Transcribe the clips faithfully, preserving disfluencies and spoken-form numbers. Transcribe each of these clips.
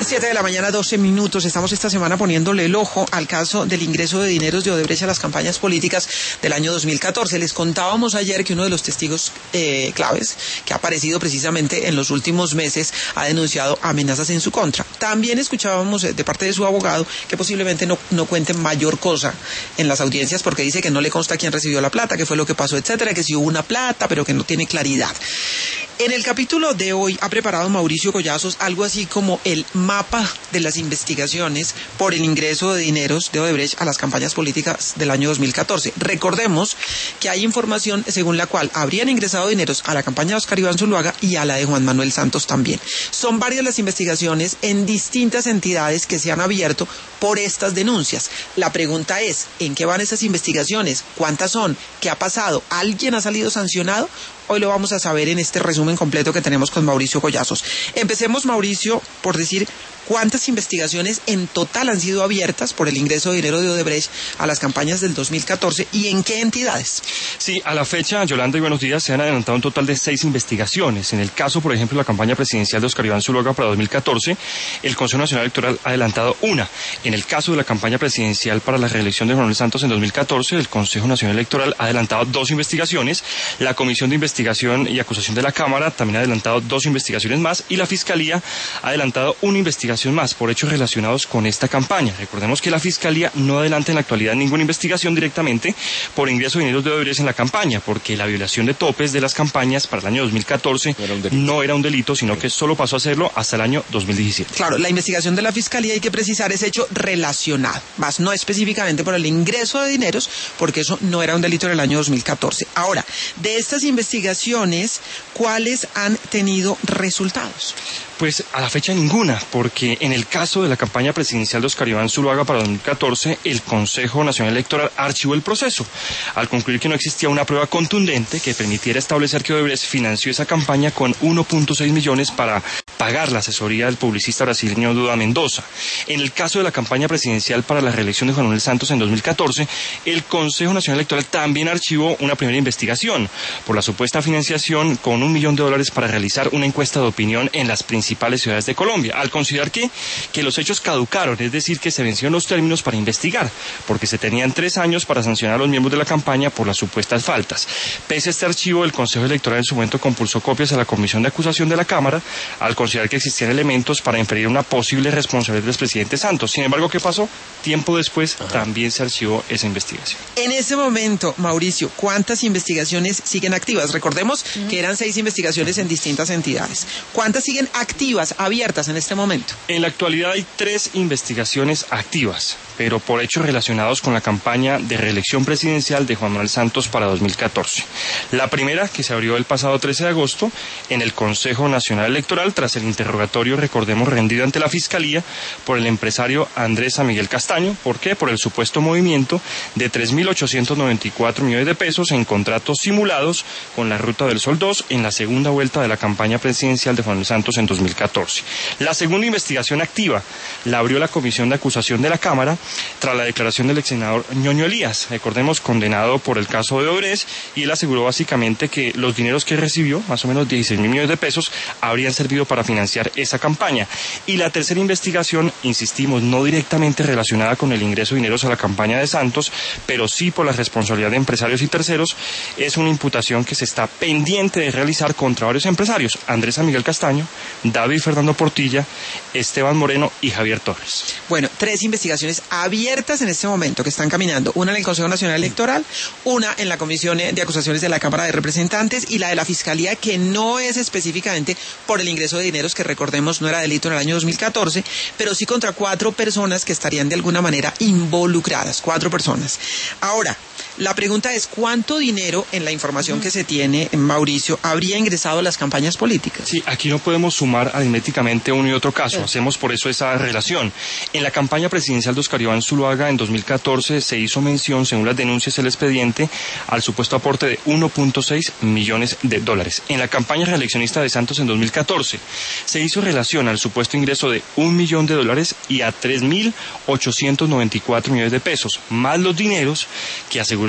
siete de la mañana, doce minutos. Estamos esta semana poniéndole el ojo al caso del ingreso de dineros de Odebrecht a las campañas políticas del año dos mil catorce. Les contábamos ayer que uno de los testigos eh, claves que ha aparecido precisamente en los últimos meses ha denunciado amenazas en su contra. También escuchábamos de parte de su abogado que posiblemente no, no cuente mayor cosa en las audiencias porque dice que no le consta quién recibió la plata, qué fue lo que pasó, etcétera, que sí hubo una plata, pero que no tiene claridad. En el capítulo de hoy ha preparado Mauricio Collazos algo así como el mapa de las investigaciones por el ingreso de dineros de Odebrecht a las campañas políticas del año dos mil catorce. Recordemos que hay información según la cual habrían ingresado dineros a la campaña de Óscar Iván Zuluaga y a la de Juan Manuel Santos también. Son varias las investigaciones en distintas entidades que se han abierto por estas denuncias. La pregunta es, ¿en qué van esas investigaciones? ¿Cuántas son? ¿Qué ha pasado? ¿Alguien ha salido sancionado? Hoy lo vamos a saber en este resumen completo que tenemos con Mauricio Collazos. Empecemos, Mauricio, por decir cuántas investigaciones en total han sido abiertas por el ingreso de dinero de Odebrecht a las campañas del dos mil catorce y en qué entidades. Sí, a la fecha, Yolanda y buenos días, se han adelantado un total de seis investigaciones. En el caso, por ejemplo, de la campaña presidencial de Óscar Iván Zuluaga para dos mil catorce, el Consejo Nacional Electoral ha adelantado una. En el caso de la campaña presidencial para la reelección de Juan Manuel Santos en dos mil catorce, el Consejo Nacional Electoral ha adelantado dos investigaciones. La Comisión de Investigación y Acusación de la Cámara también ha adelantado dos investigaciones más y la Fiscalía ha adelantado una investigación más por hechos relacionados con esta campaña. Recordemos que la Fiscalía no adelanta en la actualidad ninguna investigación directamente por ingreso de dineros de Odebrecht en la campaña, porque la violación de topes de las campañas para el año dos mil catorce no era un delito, no era un delito sino que solo pasó a serlo hasta el año dos mil diecisiete. Claro, la investigación de la Fiscalía, hay que precisar, es hecho relacionado, más no específicamente por el ingreso de dineros, porque eso no era un delito en el año dos mil catorce. Ahora, de estas investigaciones, ¿cuáles han tenido resultados? Pues a la fecha ninguna, porque en el caso de la campaña presidencial de Óscar Iván Zuluaga para dos mil catorce, el Consejo Nacional Electoral archivó el proceso, al concluir que no existía una prueba contundente que permitiera establecer que Odebrecht financió esa campaña con uno punto seis millones para pagar la asesoría del publicista brasileño Duda Mendoza. En el caso de la campaña presidencial para la reelección de Juan Manuel Santos en dos mil catorce, el Consejo Nacional Electoral también archivó una primera investigación por la supuesta financiación con un millón de dólares para realizar una encuesta de opinión en las principales ciudades de Colombia, al considerar que, que los hechos caducaron, es decir, que se vencieron los términos para investigar, porque se tenían tres años para sancionar a los miembros de la campaña por las supuestas faltas. Pese a este archivo, el Consejo Electoral en su momento compulsó copias a la Comisión de Acusación de la Cámara, al considerar que existían elementos para inferir una posible responsabilidad del expresidente Santos. Sin embargo, ¿qué pasó? Tiempo después, Ajá. también se archivó esa investigación. En ese momento, Mauricio, ¿cuántas investigaciones siguen activas? Recordemos uh-huh. que eran seis investigaciones en distintas entidades. ¿Cuántas siguen activas, abiertas en este momento? En la actualidad hay tres investigaciones activas, pero por hechos relacionados con la campaña de reelección presidencial de Juan Manuel Santos para dos mil catorce. La primera, que se abrió el pasado trece de agosto en el Consejo Nacional Electoral tras el interrogatorio, recordemos, rendido ante la Fiscalía por el empresario Andrés San Miguel Castaño. ¿Por qué? Por el supuesto movimiento de tres mil ochocientos noventa y cuatro millones de pesos en contratos simulados con la Ruta del Sol dos en la segunda vuelta de la campaña presidencial de Juan Manuel Santos en dos mil catorce. La segunda investigación activa la abrió la Comisión de Acusación de la Cámara tras la declaración del ex senador Ñoño Elías, recordemos, condenado por el caso de Odebrecht, y él aseguró básicamente que los dineros que recibió, más o menos dieciséis mil millones de pesos, habrían servido para financiar esa campaña. Y la tercera investigación, insistimos, no directamente relacionada con el ingreso de dineros a la campaña de Santos, pero sí por la responsabilidad de empresarios y terceros, es una imputación que se está pendiente de realizar contra varios empresarios: Andrés San Miguel Castaño, David Fernando Portilla, Esteban Moreno y Javier Torres. Bueno, tres investigaciones abiertas en este momento que están caminando, una en el Consejo Nacional Electoral, una en la Comisión de Acusaciones de la Cámara de Representantes y la de la Fiscalía, que no es específicamente por el ingreso de dineros, que recordemos no era delito en el año dos mil catorce, pero sí contra cuatro personas que estarían de alguna manera involucradas, cuatro personas. Ahora, la pregunta es, ¿cuánto dinero, en la información que se tiene, Mauricio, habría ingresado a las campañas políticas? Sí, aquí no podemos sumar aritméticamente uno y otro caso, sí. Hacemos por eso esa relación. En la campaña presidencial de Óscar Iván Zuluaga en dos mil catorce se hizo mención, según las denuncias del expediente, al supuesto aporte de uno punto seis millones de dólares. En la campaña reeleccionista de Santos en dos mil catorce se hizo relación al supuesto ingreso de un millón de dólares y a tres mil ochocientos noventa y cuatro millones de pesos, más los dineros que aseguró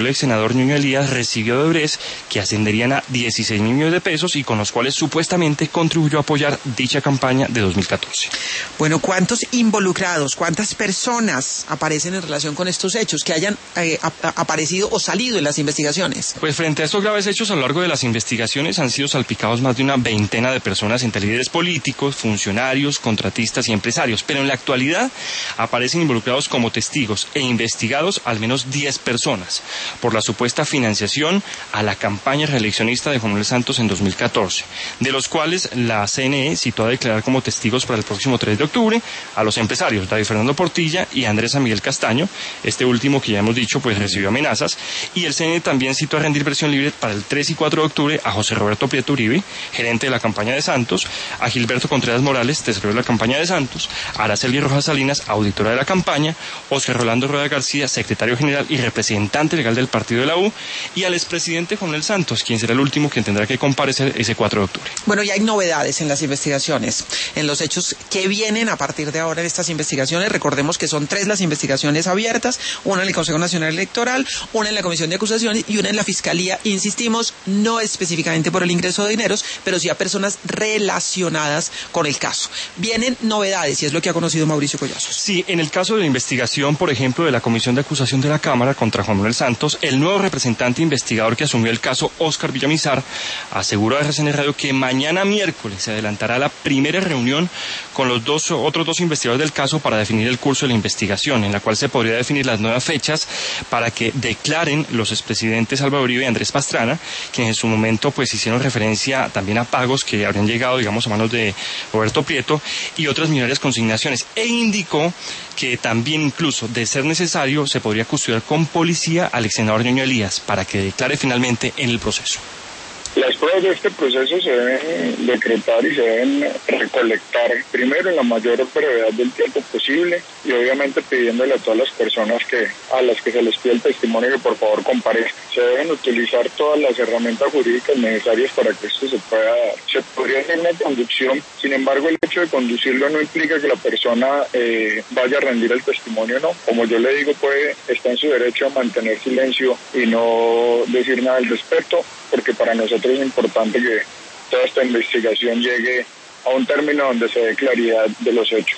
el ex senador Ñuño Elías recibió de Odebrecht, que ascenderían a dieciséis mil millones de pesos y con los cuales supuestamente contribuyó a apoyar dicha campaña de dos mil catorce. Bueno, ¿cuántos involucrados, cuántas personas aparecen en relación con estos hechos que hayan eh, ap- aparecido o salido en las investigaciones? Pues frente a estos graves hechos, a lo largo de las investigaciones han sido salpicados más de una veintena de personas entre líderes políticos, funcionarios, contratistas y empresarios, pero en la actualidad aparecen involucrados como testigos e investigados al menos diez personas por la supuesta financiación a la campaña reeleccionista de Juan Manuel Santos en dos mil catorce, de los cuales la C N E citó a declarar como testigos para el próximo tres de octubre a los empresarios David Fernando Portilla y Andrés San Miguel Castaño, este último que ya hemos dicho pues recibió amenazas, y el C N E también citó a rendir versión libre para el tres y cuatro de octubre a José Roberto Prieto Uribe, gerente de la campaña de Santos, a Gilberto Contreras Morales, tesorero de la campaña de Santos, a Araceli Rojas Salinas, auditora de la campaña, Oscar Rolando Rueda García, secretario general y representante legal del partido de la U, y al expresidente Juan Manuel Santos, quien será el último quien tendrá que comparecer ese cuatro de octubre. Bueno, y hay novedades en las investigaciones, en los hechos que vienen a partir de ahora en estas investigaciones. Recordemos que son tres las investigaciones abiertas, una en el Consejo Nacional Electoral, una en la Comisión de Acusaciones y una en la Fiscalía. Insistimos, no específicamente por el ingreso de dineros, pero sí a personas relacionadas con el caso. Vienen novedades y es lo que ha conocido Mauricio Collazos. Sí, en el caso de la investigación, por ejemplo, de la Comisión de Acusación de la Cámara contra Juan Manuel Santos, el nuevo representante investigador que asumió el caso, Óscar Villamizar, aseguró a R C N Radio que mañana miércoles se adelantará la primera reunión con los dos otros dos investigadores del caso para definir el curso de la investigación, en la cual se podría definir las nuevas fechas para que declaren los expresidentes Álvaro Uribe y Andrés Pastrana, quienes en su momento pues hicieron referencia también a pagos que habrían llegado, digamos, a manos de Roberto Prieto y otras millonarias consignaciones, e indicó que también incluso de ser necesario se podría custodiar con policía al ex senador Ñuño Elías para que declare finalmente en el proceso. Las pruebas de este proceso se deben decretar y se deben recolectar primero en la mayor brevedad del tiempo posible y obviamente pidiéndole a todas las personas que a las que se les pide el testimonio que por favor comparezcan. Se deben utilizar todas las herramientas jurídicas necesarias para que esto se pueda dar. Se podría hacer una conducción, sin embargo el hecho de conducirlo no implica que la persona eh, vaya a rendir el testimonio, no. Como yo le digo, puede está en su derecho a mantener silencio y no decir nada al respecto, porque para nosotros es importante que toda esta investigación llegue a un término donde se dé claridad de los hechos.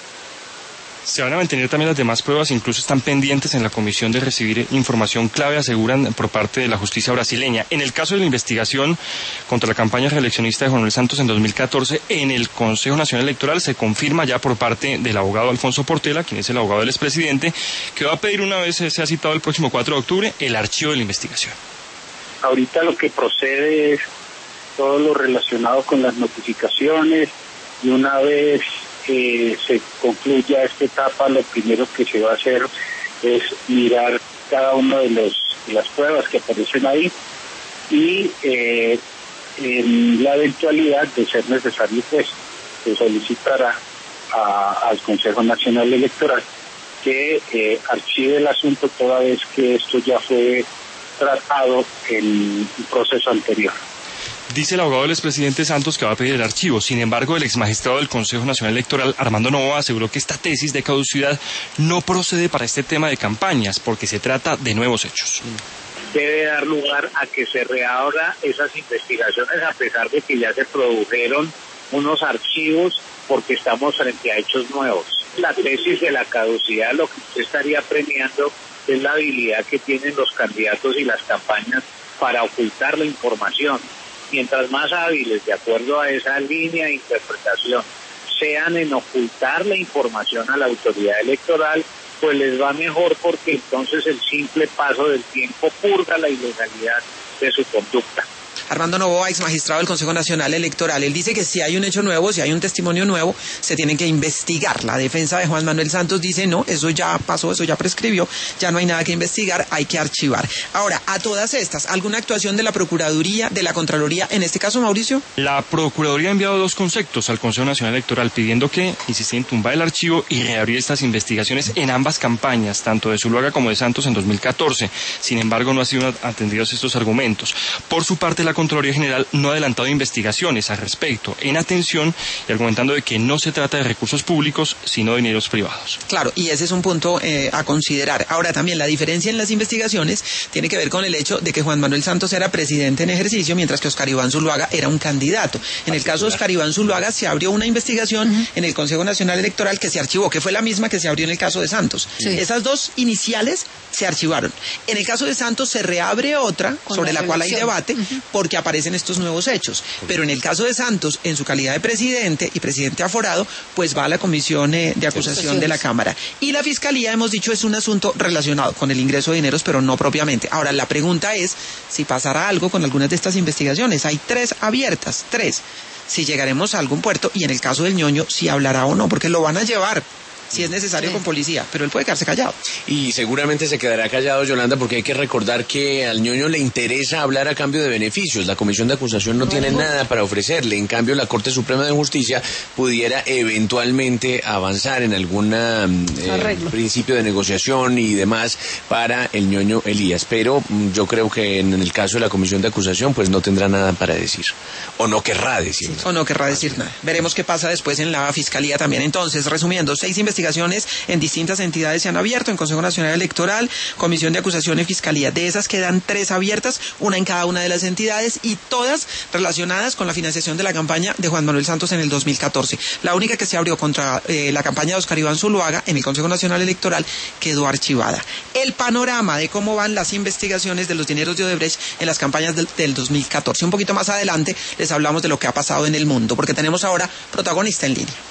Se van a mantener también las demás pruebas, incluso están pendientes en la comisión de recibir información clave, aseguran por parte de la justicia brasileña. En el caso de la investigación contra la campaña reeleccionista de Juan Manuel Santos en dos mil catorce, en el Consejo Nacional Electoral se confirma ya por parte del abogado Alfonso Portela, quien es el abogado del expresidente, que va a pedir una vez se ha citado el próximo cuatro de octubre el archivo de la investigación. Ahorita lo que procede es todo lo relacionado con las notificaciones y una vez eh, se concluya esta etapa, lo primero que se va a hacer es mirar cada una de, los, de las pruebas que aparecen ahí y eh, en la eventualidad de ser necesario, pues se solicitará a, al Consejo Nacional Electoral que eh, archive el asunto toda vez que esto ya fue tratado en un proceso anterior. Dice el abogado del expresidente Santos que va a pedir el archivo. Sin embargo, el exmagistrado del Consejo Nacional Electoral, Armando Novoa, aseguró que esta tesis de caducidad no procede para este tema de campañas, porque se trata de nuevos hechos. Debe dar lugar a que se reabra esas investigaciones, a pesar de que ya se produjeron unos archivos, porque estamos frente a hechos nuevos. La tesis de la caducidad lo que usted estaría premiando es la habilidad que tienen los candidatos y las campañas para ocultar la información. Mientras más hábiles, de acuerdo a esa línea de interpretación, sean en ocultar la información a la autoridad electoral, pues les va mejor, porque entonces el simple paso del tiempo purga la ilegalidad de su conducta. Armando Novoa, ex magistrado del Consejo Nacional Electoral, él dice que si hay un hecho nuevo, si hay un testimonio nuevo, se tiene que investigar. La defensa de Juan Manuel Santos dice no, eso ya pasó, eso ya prescribió, ya no hay nada que investigar, hay que archivar. Ahora, a todas estas, ¿alguna actuación de la Procuraduría, de la Contraloría, en este caso, Mauricio? La Procuraduría ha enviado dos conceptos al Consejo Nacional Electoral pidiendo que insisten en tumbar el archivo y reabrir estas investigaciones en ambas campañas, tanto de Zuluaga como de Santos en dos mil catorce. Sin embargo, no han sido atendidos estos argumentos. Por su parte, parte, la Contraloría General no ha adelantado investigaciones al respecto, en atención y argumentando de que no se trata de recursos públicos, sino de dineros privados. Claro, y ese es un punto eh, a considerar. Ahora, también la diferencia en las investigaciones tiene que ver con el hecho de que Juan Manuel Santos era presidente en ejercicio, mientras que Oscar Iván Zuluaga era un candidato. En el caso de Oscar Iván Zuluaga se abrió una investigación uh-huh. en el Consejo Nacional Electoral que se archivó, que fue la misma que se abrió en el caso de Santos. Sí. Esas dos iniciales se archivaron. En el caso de Santos se reabre otra con sobre la, la cual hay debate uh-huh. porque aparecen estos nuevos hechos. Pero en el caso de Santos, en su calidad de presidente y presidente aforado, pues va a la comisión eh, de acusación de la Cámara. Y la Fiscalía, hemos dicho, es un asunto relacionado con el ingreso de dineros, pero no propiamente. Ahora, la pregunta es si pasará algo con algunas de estas investigaciones. Hay tres abiertas, tres. Si llegaremos a algún puerto, y en el caso del Ñoño, si hablará o no, porque lo van a llevar. Si es necesario sí. con policía, pero él puede quedarse callado. Y seguramente se quedará callado, Yolanda, porque hay que recordar que al Ñoño le interesa hablar a cambio de beneficios. La Comisión de Acusación no, no tiene no. nada para ofrecerle. En cambio, la Corte Suprema de Justicia pudiera eventualmente avanzar en algún eh, principio de negociación y demás para el Ñoño Elías. Pero yo creo que en el caso de la Comisión de Acusación, pues no tendrá nada para decir. O no querrá decir. Sí, o no querrá decir nada. Veremos qué pasa después en la Fiscalía también. Entonces, resumiendo, seis investigaciones Investigaciones en distintas entidades se han abierto, en Consejo Nacional Electoral, Comisión de Acusación y Fiscalía. De esas quedan tres abiertas, una en cada una de las entidades y todas relacionadas con la financiación de la campaña de Juan Manuel Santos en el dos mil catorce. La única que se abrió contra eh, la campaña de Oscar Iván Zuluaga en el Consejo Nacional Electoral quedó archivada. El panorama de cómo van las investigaciones de los dineros de Odebrecht en las campañas del, del dos mil catorce. Un poquito más adelante les hablamos de lo que ha pasado en el mundo, porque tenemos ahora protagonista en línea.